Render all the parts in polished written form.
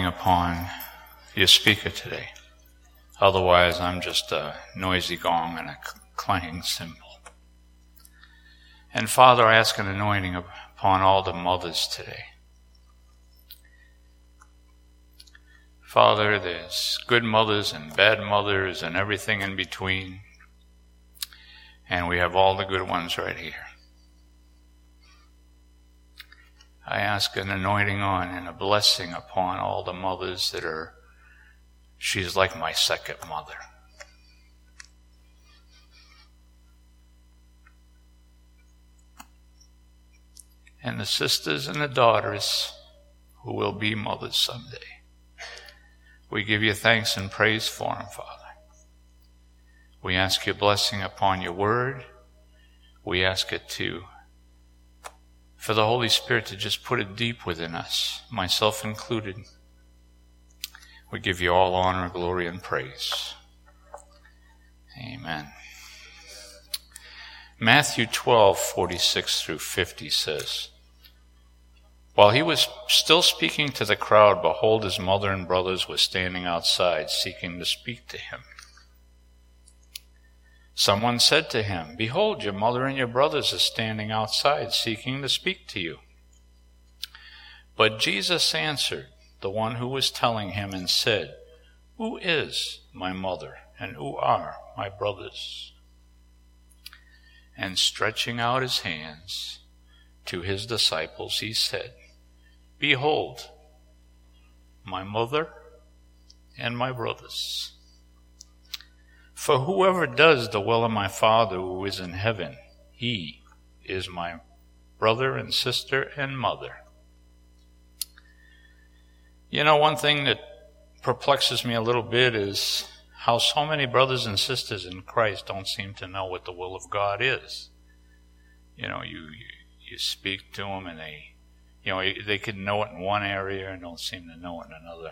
upon your speaker today. Otherwise, I'm just a noisy gong and a clanging cymbal. And Father, I ask an anointing upon all the mothers today. Father, there's good mothers and bad mothers and everything in between. And we have all the good ones right here. I ask an anointing on and a blessing upon all the mothers that are, she's like my second mother. And the sisters and the daughters who will be mothers someday. We give you thanks and praise for them, Father. We ask your blessing upon your word. We ask it for the Holy Spirit to just put it deep within us, myself included. We give you all honor, glory, and praise. Amen. Matthew 12:46 through 50 says, "While he was still speaking to the crowd, behold, his mother and brothers were standing outside, seeking to speak to him. Someone said to him, 'Behold, your mother and your brothers are standing outside, seeking to speak to you.' But Jesus answered the one who was telling him and said, 'Who is my mother and who are my brothers?' And stretching out his hands to his disciples, he said, 'Behold, my mother and my brothers. For whoever does the will of my Father who is in heaven, he is my brother and sister and mother.'" You know, one thing that perplexes me a little bit is how so many brothers and sisters in Christ don't seem to know what the will of God is. You know, you speak to them and they can know it in one area and don't seem to know it in another.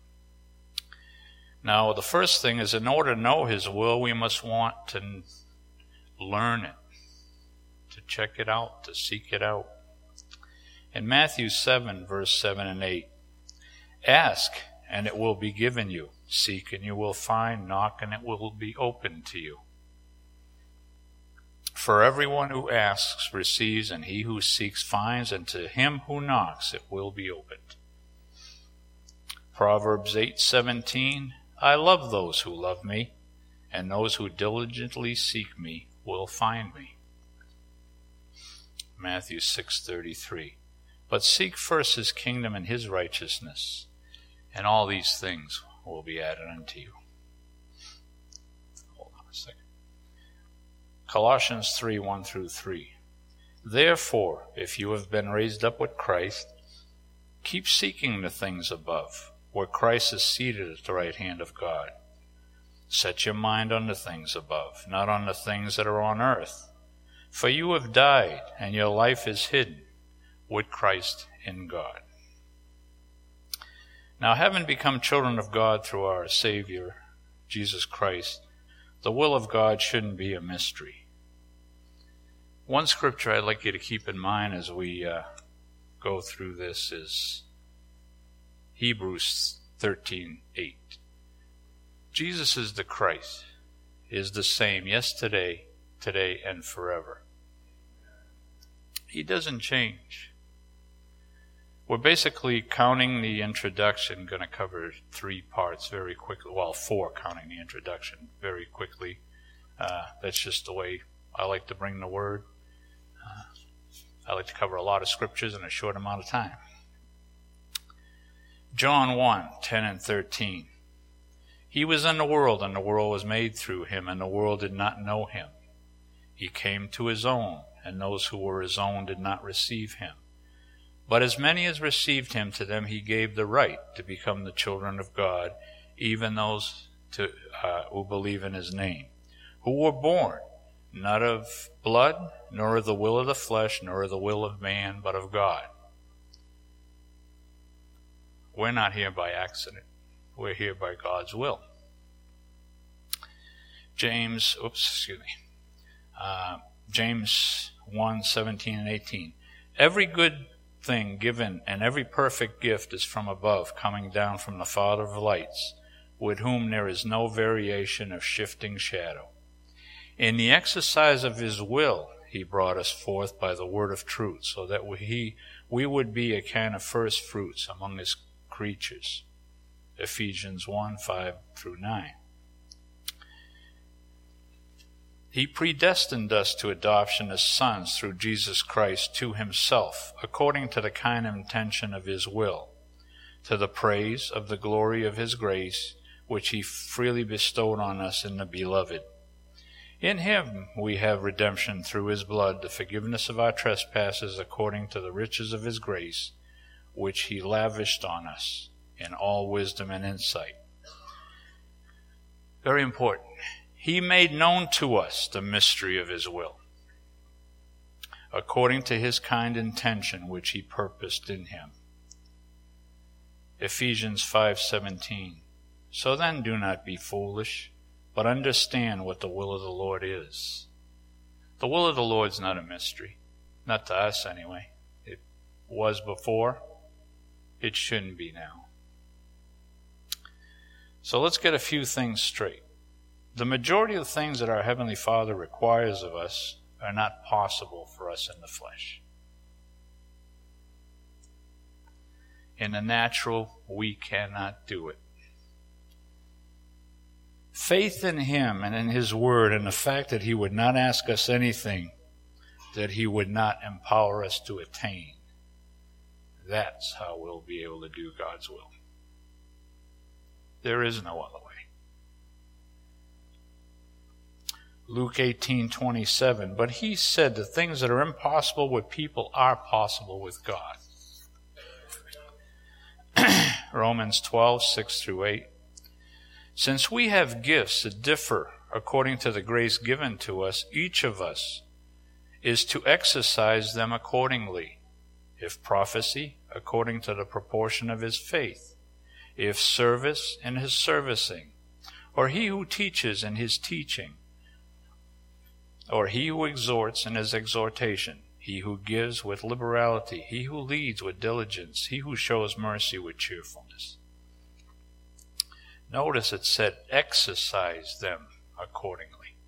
Now, the first thing is, in order to know his will, we must want to learn it, to check it out, to seek it out. In Matthew 7, verse 7 and 8, "Ask, and it will be given you. Seek, and you will find. Knock, and it will be opened to you. For everyone who asks receives, and he who seeks finds, and to him who knocks it will be opened." Proverbs 8:17, "I love those who love me, and those who diligently seek me will find me." Matthew 6:33, "But seek first his kingdom and his righteousness, and all these things will be added unto you." Hold on a second. Colossians 3:1 through 3. "Therefore, if you have been raised up with Christ, keep seeking the things above, where Christ is seated at the right hand of God. Set your mind on the things above, not on the things that are on earth. For you have died, and your life is hidden with Christ in God." Now, having become children of God through our Savior, Jesus Christ, the will of God shouldn't be a mystery. One scripture I'd like you to keep in mind as we go through this is Hebrews 13:8. Jesus is the Christ, is the same yesterday, today, and forever. He doesn't change. We're basically counting the introduction, going to cover 3 parts very quickly. Well, 4 counting the introduction very quickly. That's just the way I like to bring the word. I like to cover a lot of scriptures in a short amount of time. John 1:10 and 13. "He was in the world, and the world was made through him, and the world did not know him. He came to his own, and those who were his own did not receive him. But as many as received him, to them he gave the right to become the children of God, even those who believe in his name, who were born not of blood, nor of the will of the flesh, nor of the will of man, but of God." We're not here by accident. We're here by God's will. James 1:17 and 18. "Every good thing given and every perfect gift is from above, coming down from the Father of lights, with whom there is no variation of shifting shadow. In the exercise of his will, he brought us forth by the word of truth, so that we would be a kind of first fruits among his creatures. Ephesians 1:5-9. He predestined us to adoption as sons through Jesus Christ to himself, according to the kind intention of his will, to the praise of the glory of his grace, which he freely bestowed on us in the Beloved. In him we have redemption through his blood, the forgiveness of our trespasses, according to the riches of his grace, which he lavished on us in all wisdom and insight. Very important. He made known to us the mystery of his will, according to his kind intention, which he purposed in him. Ephesians 5:17. So then do not be foolish, but understand what the will of the Lord is. The will of the Lord is not a mystery. Not to us, anyway. It was before. It shouldn't be now. So let's get a few things straight. The majority of the things that our Heavenly Father requires of us are not possible for us in the flesh. In the natural, we cannot do it. Faith in him and in his word and the fact that he would not ask us anything that he would not empower us to attain. That's how we'll be able to do God's will. There is no other way. Luke 18:27, but he said the things that are impossible with people are possible with God. Romans 12:6-8. Since we have gifts that differ according to the grace given to us, each of us is to exercise them accordingly. If prophecy, according to the proportion of his faith. If service, in his servicing. Or he who teaches in his teaching. Or he who exhorts in his exhortation. He who gives with liberality. He who leads with diligence. He who shows mercy with cheerfulness. Notice it said, exercise them accordingly.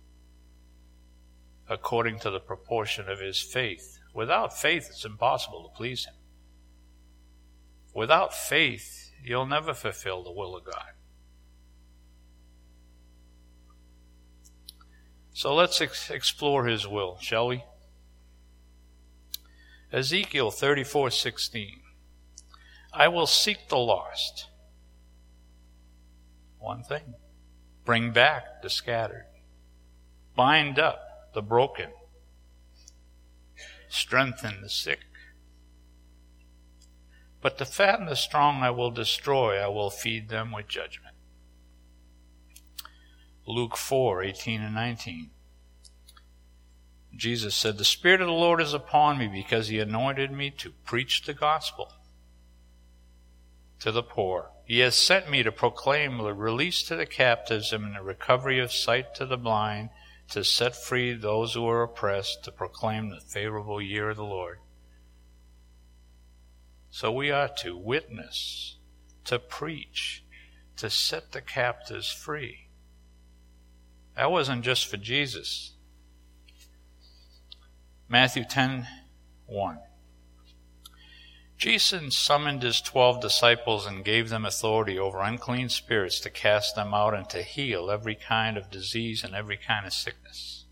According to the proportion of his faith. Without faith, it's impossible to please him. Without faith, you'll never fulfill the will of God. So let's explore his will, shall we? Ezekiel 34:16. I will seek the lost. One thing. Bring back the scattered. Bind up the broken. Strengthen the sick. But the fat and the strong I will destroy. I will feed them with judgment. Luke 4:18-19. Jesus said, the Spirit of the Lord is upon me because he anointed me to preach the gospel to the poor. He has sent me to proclaim the release to the captives and the recovery of sight to the blind, to set free those who are oppressed, to proclaim the favorable year of the Lord. So we are to witness, to preach, to set the captives free. That wasn't just for Jesus. Matthew 10:1. Jesus summoned his 12 disciples and gave them authority over unclean spirits to cast them out and to heal every kind of disease and every kind of sickness.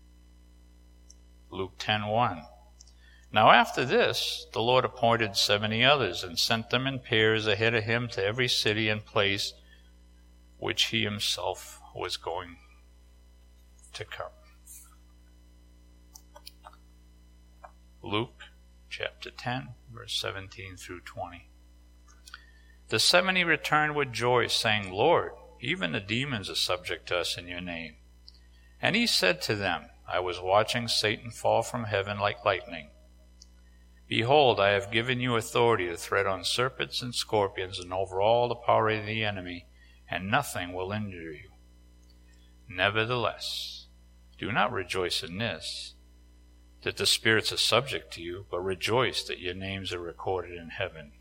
Luke 10:1. Now after this, the Lord appointed 70 others and sent them in pairs ahead of him to every city and place which he himself was going to come. Luke chapter 10, verse 17-20. The 70 returned with joy, saying, Lord, even the demons are subject to us in your name. And he said to them, I was watching Satan fall from heaven like lightning. Behold, I have given you authority to tread on serpents and scorpions and over all the power of the enemy, and nothing will injure you. Nevertheless, do not rejoice in this, that the spirits are subject to you, but rejoice that your names are recorded in heaven.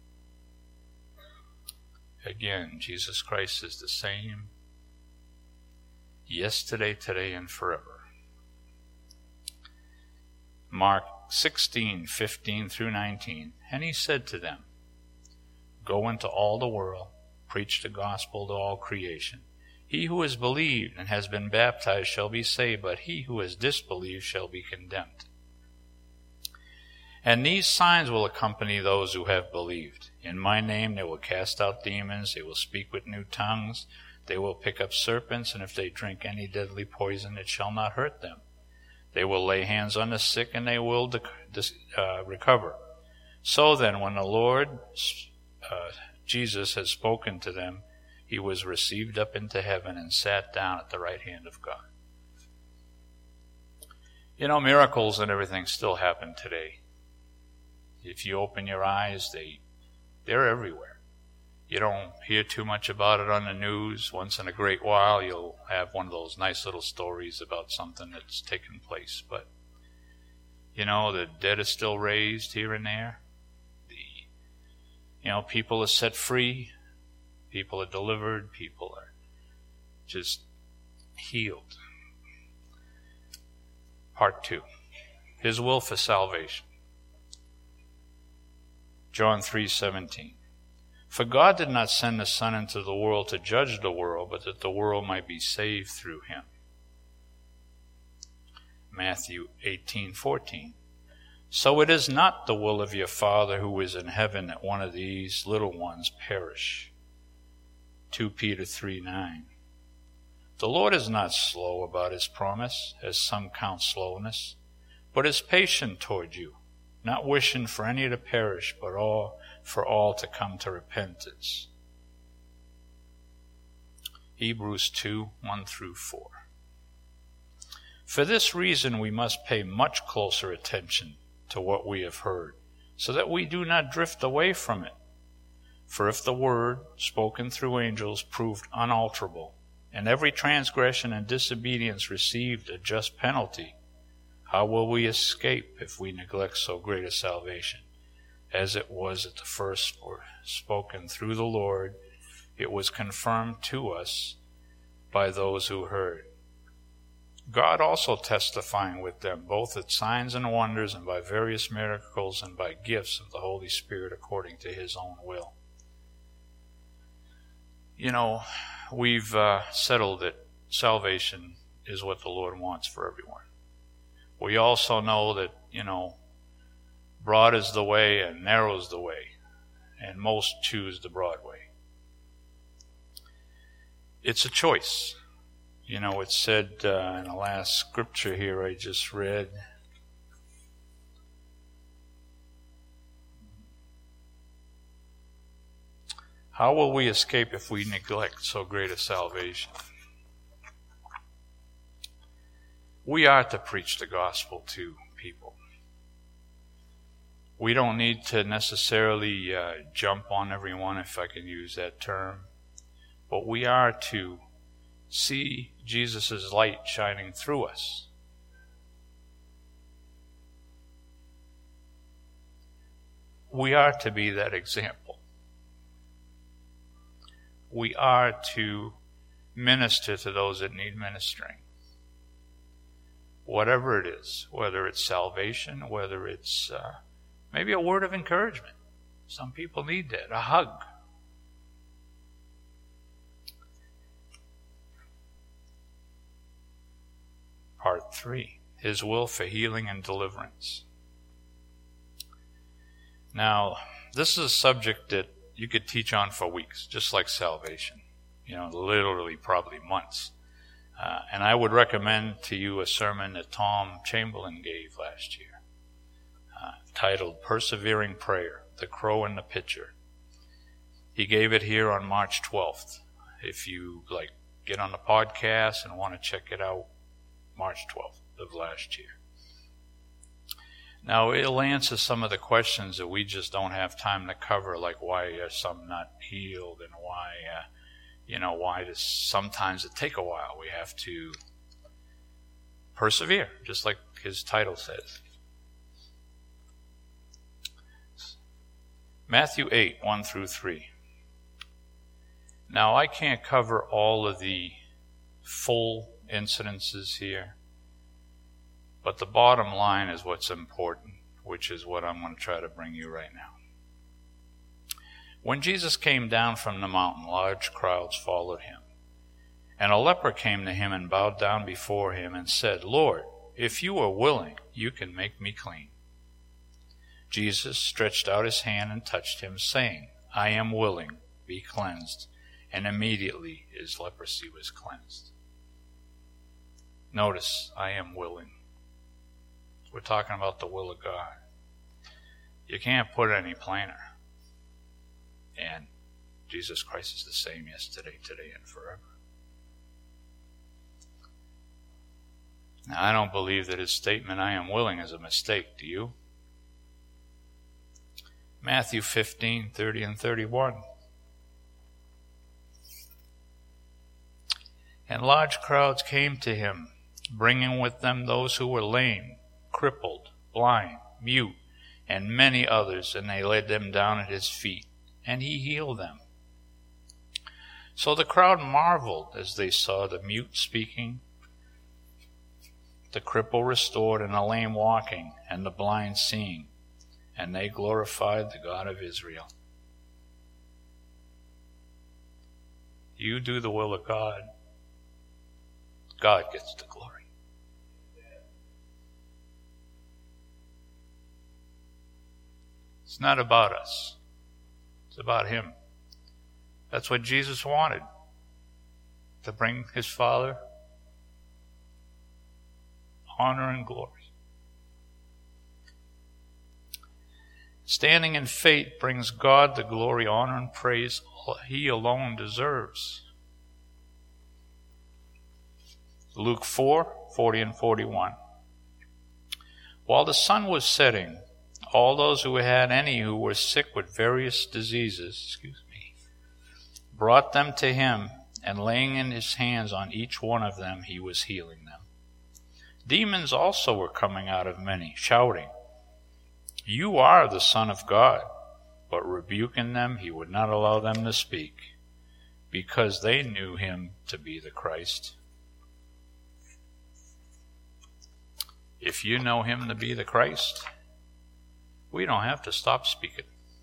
Again, Jesus Christ is the same yesterday, today, and forever. Mark 16:15 through 19. And he said to them, Go into all the world, preach the gospel to all creation. He who has believed and has been baptized shall be saved, but he who has disbelieved shall be condemned. And these signs will accompany those who have believed. In my name they will cast out demons, they will speak with new tongues, they will pick up serpents, and if they drink any deadly poison, it shall not hurt them. They will lay hands on the sick, and they will recover. So then, when the Lord Jesus had spoken to them, he was received up into heaven and sat down at the right hand of God. You know, miracles and everything still happen today. If you open your eyes, they're everywhere. You don't hear too much about it on the news. Once in a great while, you'll have one of those nice little stories about something that's taken place. But, you know, the dead are still raised here and there. People are set free. People are delivered. People are just healed. Part 2. His will for salvation. John 3:17. For God did not send the Son into the world to judge the world, but that the world might be saved through him. Matthew 18:14. So it is not the will of your Father who is in heaven that one of these little ones perish. 2 Peter 3:9. The Lord is not slow about his promise, as some count slowness, but is patient toward you, not wishing for any to perish, but for all to come to repentance. Hebrews 2:1 through 4. For this reason we must pay much closer attention to what we have heard, so that we do not drift away from it. For if the word, spoken through angels, proved unalterable, and every transgression and disobedience received a just penalty, how will we escape if we neglect so great a salvation? As it was at the first were spoken through the Lord, it was confirmed to us by those who heard. God also testifying with them, both at signs and wonders, and by various miracles, and by gifts of the Holy Spirit according to his own will. You know, we've settled that salvation is what the Lord wants for everyone. We also know that, broad is the way and narrow is the way, and most choose the broad way. It's a choice. It said in the last scripture here I just read, how will we escape if we neglect so great a salvation? We are to preach the gospel to people. We don't need to necessarily jump on everyone, if I can use that term, but we are to see Jesus' light shining through us. We are to be that example. We are to minister to those that need ministering. Whatever it is, whether it's salvation, whether it's maybe a word of encouragement. Some people need that, a hug. Part 3, his will for healing and deliverance. Now, this is a subject that you could teach on for weeks, just like salvation. Literally probably months. And I would recommend to you a sermon that Tom Chamberlain gave last year, titled Persevering Prayer, The Crow and the Pitcher. He gave it here on March 12th. If you get on the podcast and want to check it out, March 12th of last year. Now, it'll answer some of the questions that we just don't have time to cover, like why are some not healed, and why does sometimes it take a while. We have to persevere, just like his title says. Matthew 8, 1 through 3. Now, I can't cover all of the full incidences here, but the bottom line is what's important, which is what I'm going to try to bring you right now. When Jesus came down from the mountain, large crowds followed him. And a leper came to him and bowed down before him and said, Lord, if you are willing, you can make me clean. Jesus stretched out his hand and touched him, saying, I am willing, be cleansed. And immediately his leprosy was cleansed. Notice, I am willing. We're talking about the will of God. You can't put it any plainer. And Jesus Christ is the same yesterday, today, and forever. Now, I don't believe that his statement, I am willing, is a mistake. Do you? Matthew 15, 30 and 31. And large crowds came to him, bringing with them those who were lame, crippled, blind, mute, and many others, and they laid them down at his feet, and he healed them. So the crowd marveled as they saw the mute speaking, the cripple restored, and the lame walking, and the blind seeing, and they glorified the God of Israel. You do the will of God, God gets the glory. It's not about us. It's about him. That's what Jesus wanted, to bring his Father honor and glory. Standing in faith brings God the glory, honor, and praise he alone deserves. Luke 4, 40 and 41. While the sun was setting, all those who had any who were sick with various diseases, brought them to him, and laying in his hands on each one of them, he was healing them. Demons also were coming out of many, shouting, You are the Son of God. But rebuking them, he would not allow them to speak, because they knew him to be the Christ. If you know him to be the Christ, we don't have to stop speaking.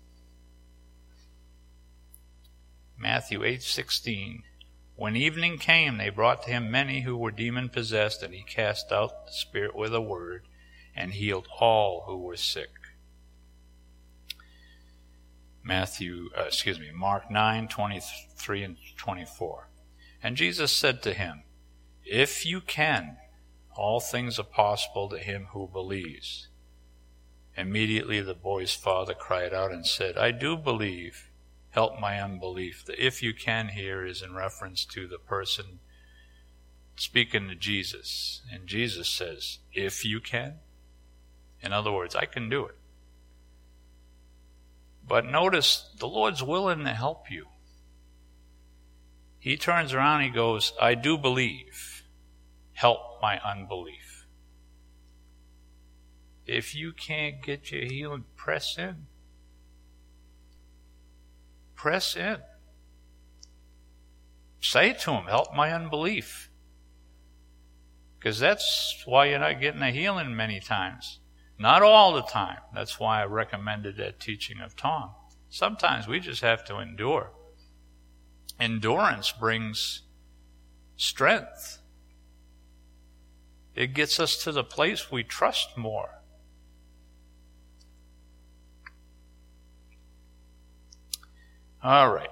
Matthew 8:16. When evening came, they brought to him many who were demon-possessed, and he cast out the spirit with a word, and healed all who were sick. Mark 9:23 and 24. And Jesus said to him, If you can, all things are possible to him who believes. Immediately the boy's father cried out and said, I do believe. Help my unbelief. The if you can here is in reference to the person speaking to Jesus. And Jesus says, if you can. In other words, I can do it. But notice, the Lord's willing to help you. He turns around and he goes, I do believe. Help my unbelief. If you can't get your healing, press in. Press in. Say to him, help my unbelief. Because that's why you're not getting a healing many times. Not all the time. That's why I recommended that teaching of Tom. Sometimes we just have to endure. Endurance brings strength. It gets us to the place we trust more. All right.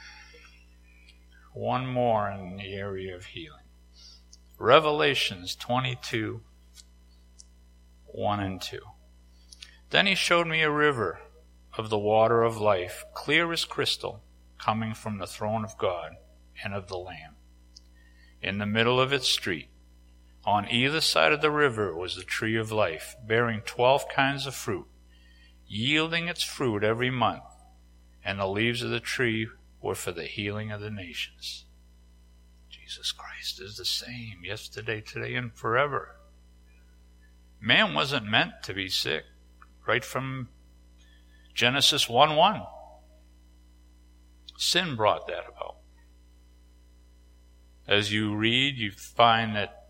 One more in the area of healing. Revelations 22, 1 and 2. Then he showed me a river of the water of life, clear as crystal, coming from the throne of God and of the Lamb. In the middle of its street, on either side of the river, was the tree of life, bearing 12 kinds of fruit, yielding its fruit every month, and the leaves of the tree were for the healing of the nations. Jesus Christ is the same yesterday, today, and forever. Man wasn't meant to be sick. Right from Genesis 1:1. Sin brought that about. As you read, you find that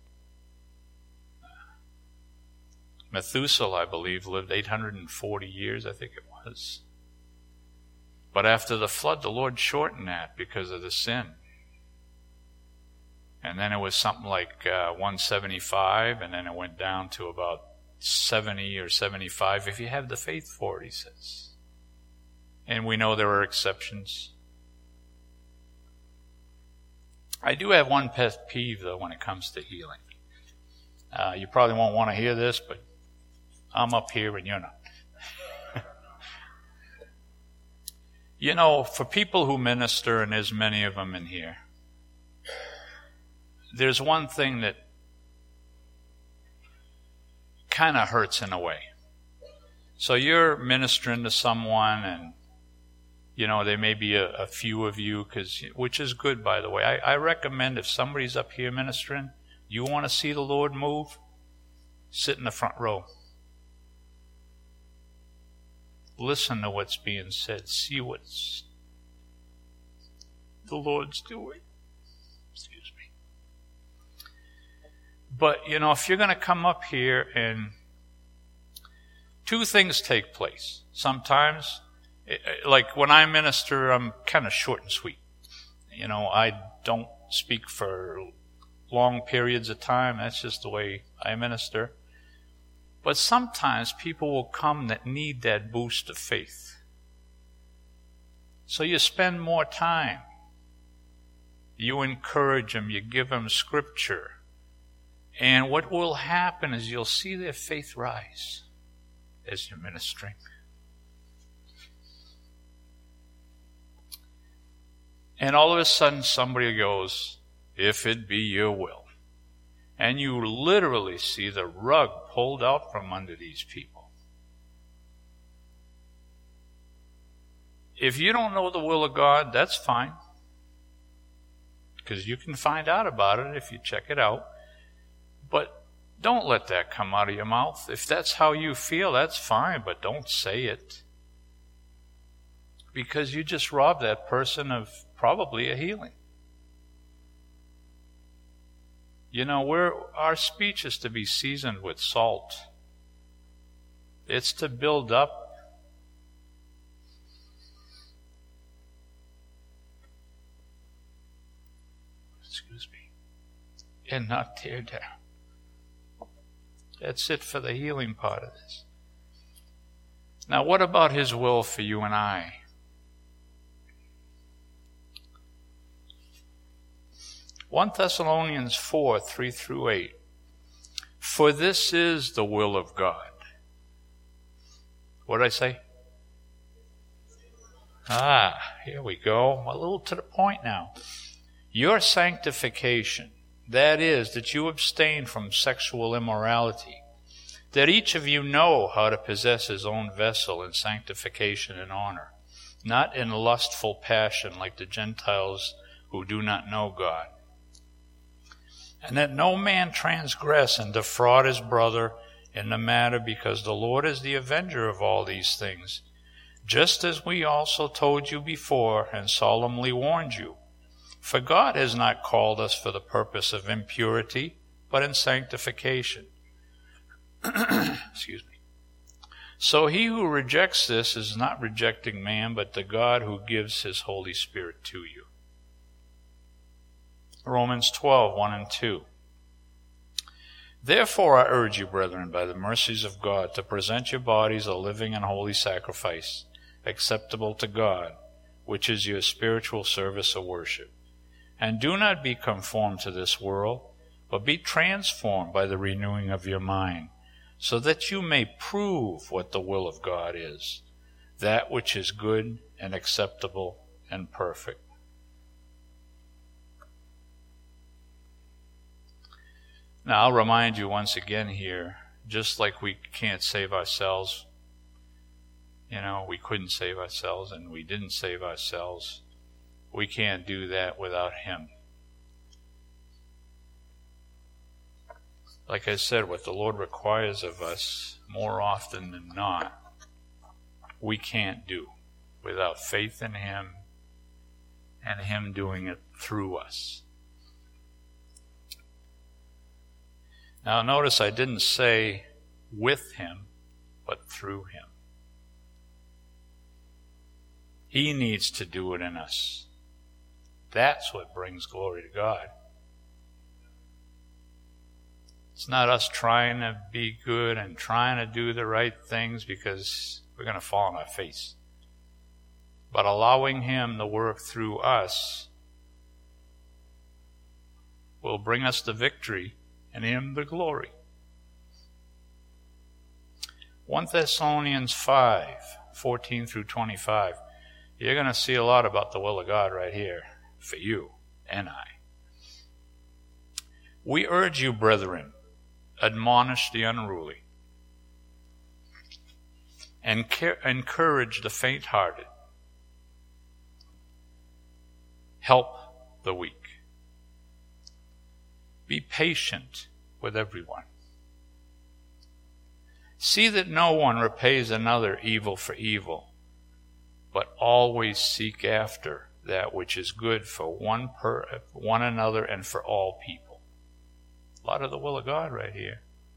Methuselah, I believe, lived 840 years, I think it was. But after the flood, the Lord shortened that because of the sin. And then it was something like 175, and then it went down to about 70 or 75, if you have the faith for it, he says. And we know there are exceptions. I do have one pet peeve, though, when it comes to healing. You probably won't want to hear this, but I'm up here and you're not. You know, for people who minister, and there's many of them in here, there's one thing that kind of hurts in a way. So you're ministering to someone, and you know, there may be a few of you, which is good, by the way. I recommend if somebody's up here ministering, you want to see the Lord move, sit in the front row. Listen to what's being said. See what's the Lord's doing. Excuse me. But, you know, if you're going to come up here, and two things take place. Sometimes, like when I minister, I'm kind of short and sweet. You know, I don't speak for long periods of time. That's just the way I minister. But sometimes people will come that need that boost of faith. So you spend more time. You encourage them. You give them scripture. And what will happen is you'll see their faith rise as you're ministering. And all of a sudden somebody goes, "If it be your will." And you literally see the rug pulled out from under these people. If you don't know the will of God, that's fine. Because you can find out about it if you check it out. But don't let that come out of your mouth. If that's how you feel, that's fine, but don't say it. Because you just robbed that person of probably a healing. You know, our speech is to be seasoned with salt. It's to build up. Excuse me. And not tear down. That's it for the healing part of this. Now, what about His will for you and I? One Thessalonians 4, 3 through 8. For this is the will of God. What did I say? Here we go. A little to the point now. Your sanctification, that is, that you abstain from sexual immorality, that each of you know how to possess his own vessel in sanctification and honor, not in lustful passion like the Gentiles who do not know God. And that no man transgress and defraud his brother in the matter, because the Lord is the avenger of all these things, just as we also told you before and solemnly warned you. For God has not called us for the purpose of impurity, but in sanctification. Excuse me. So he who rejects this is not rejecting man, but the God who gives His Holy Spirit to you. Romans 12, 1 and 2. Therefore I urge you, brethren, by the mercies of God, to present your bodies a living and holy sacrifice, acceptable to God, which is your spiritual service of worship. And do not be conformed to this world, but be transformed by the renewing of your mind, so that you may prove what the will of God is, that which is good and acceptable and perfect. Now, I'll remind you once again here, just like we can't save ourselves, you know, we couldn't save ourselves and we didn't save ourselves, we can't do that without Him. like I said, what the Lord requires of us more often than not, we can't do without faith in Him and Him doing it through us. Now notice I didn't say with Him, but through Him. He needs to do it in us. That's what brings glory to God. It's not us trying to be good and trying to do the right things, because we're going to fall on our face. But allowing Him to work through us will bring us the victory and Him the glory. 1 Thessalonians 5:14 through 25. You're going to see a lot about the will of God right here for you and I. We urge you, brethren, admonish the unruly, and encourage the faint-hearted. Help the weak. Be patient with everyone. See that no one repays another evil for evil, but always seek after that which is good for one another and for all people. A lot of the will of God right here.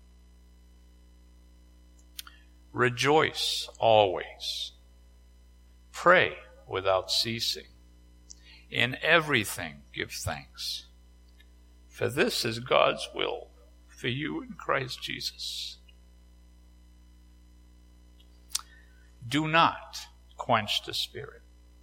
Rejoice always. Pray without ceasing. In everything give thanks, for this is God's will for you in Christ Jesus. Do not quench the Spirit.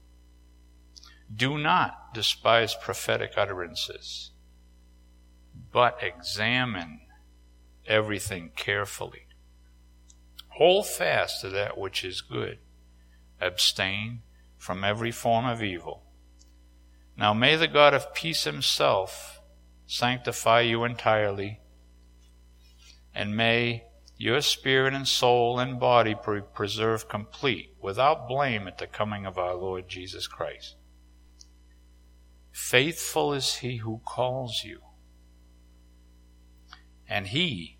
Do not despise prophetic utterances, but examine everything carefully. Hold fast to that which is good. Abstain from every form of evil. Now may the God of peace Himself sanctify you entirely, and may your spirit and soul and body be preserved complete, without blame at the coming of our Lord Jesus Christ. Faithful is He who calls you, and He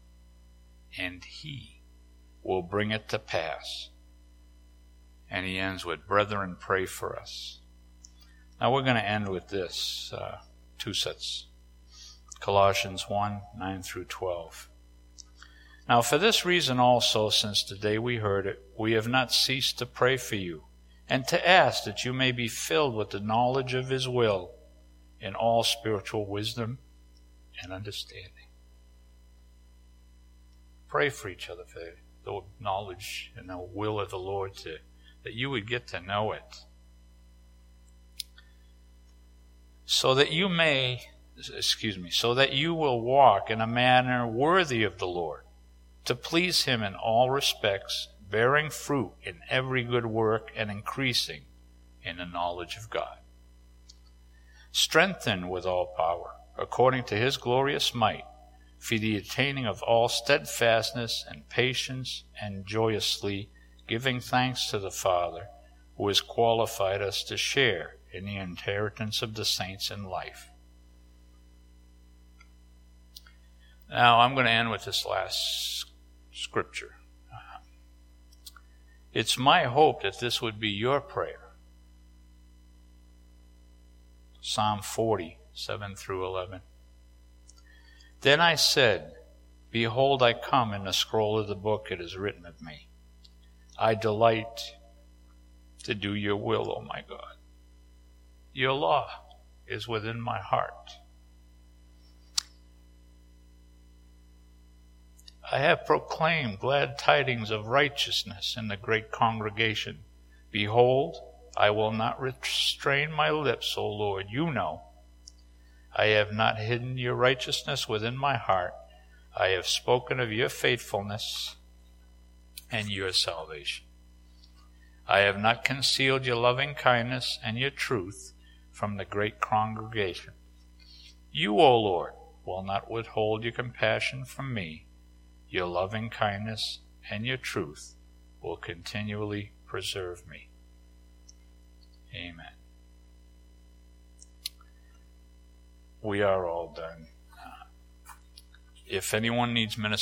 will bring it to pass. And he ends with, brethren, pray for us. Now we're going to end with this, two sets. Colossians 1:9 through 12. Now for this reason also, since the day we heard it, we have not ceased to pray for you, and to ask that you may be filled with the knowledge of His will in all spiritual wisdom and understanding. Pray for each other for the knowledge and the will of the Lord, that you would get to know it. So that you will walk in a manner worthy of the Lord, to please Him in all respects, bearing fruit in every good work and increasing in the knowledge of God. Strengthened with all power, according to His glorious might, for the attaining of all steadfastness and patience, and joyously giving thanks to the Father, who has qualified us to share in the inheritance of the saints in life. Now I'm going to end with this last scripture. It's my hope that this would be your prayer. Psalm 40, 7 through 11. Then I said, behold, I come. In the scroll of the book it is written of me. I delight to do your will, O my God. Your law is within my heart. I have proclaimed glad tidings of righteousness in the great congregation. Behold, I will not restrain my lips, O Lord, you know. I have not hidden your righteousness within my heart. I have spoken of your faithfulness and your salvation. I have not concealed your loving kindness and your truth from the great congregation. You, O Lord, will not withhold your compassion from me. Your loving kindness and your truth will continually preserve me. Amen. We are all done. if anyone needs Minnesota